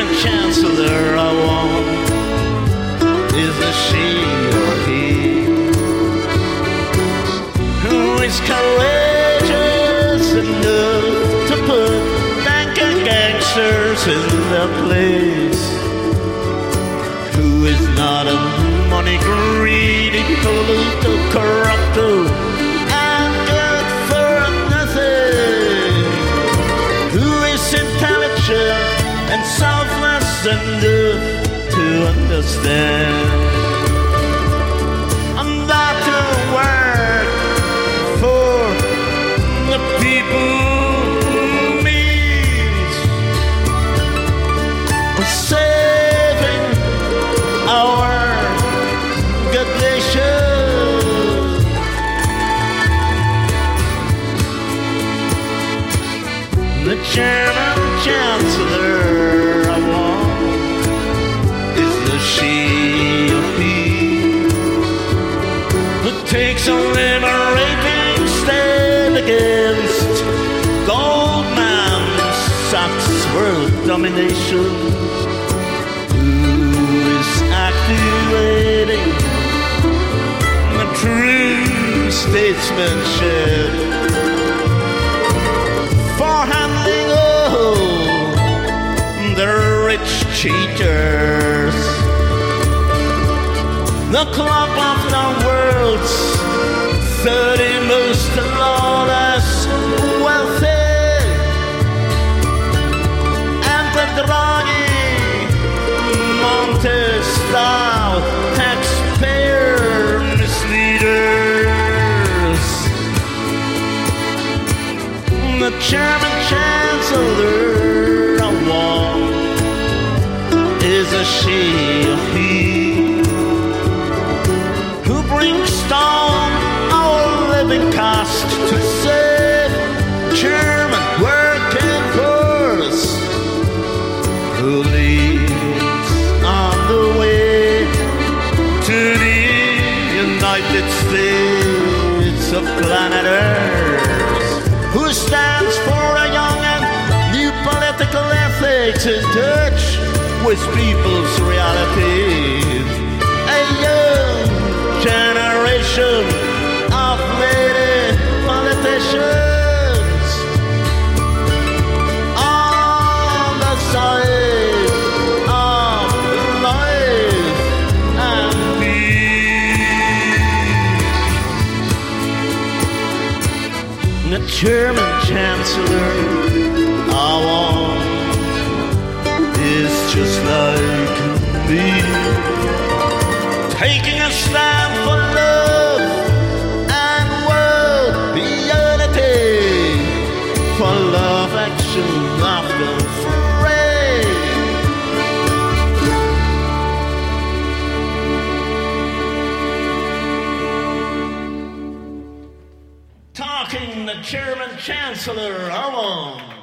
Chancellor I want is a she or he who is courageous enough to put banker gangsters in their place, who is not a money greedy polluter, corrupter, and good for nothing, who is intelligent and selfless enough to understand, and that to work for the people means saving our good nation. The German Chancellor I want is the she or he who takes a liberating stand against Goldman Sachs world domination, who is activating the true statesmanship for handling the rich cheaters, the club of the world's 30 most lawless wealthy, and the Draghi Monte-style taxpayer misleaders. The German Chancellor I want is a she or he who brings down our living cost to save German working force, who leads on the way to the United States of planet Earth, who stands for a young and new political ethics in touch with people's reality, a young generation of lady politicians on the side of life and peace. The German Chancellor I want is just like me, taking a stand for love and world unity, for love, action, laughter, free. Talking the German Chancellor I want.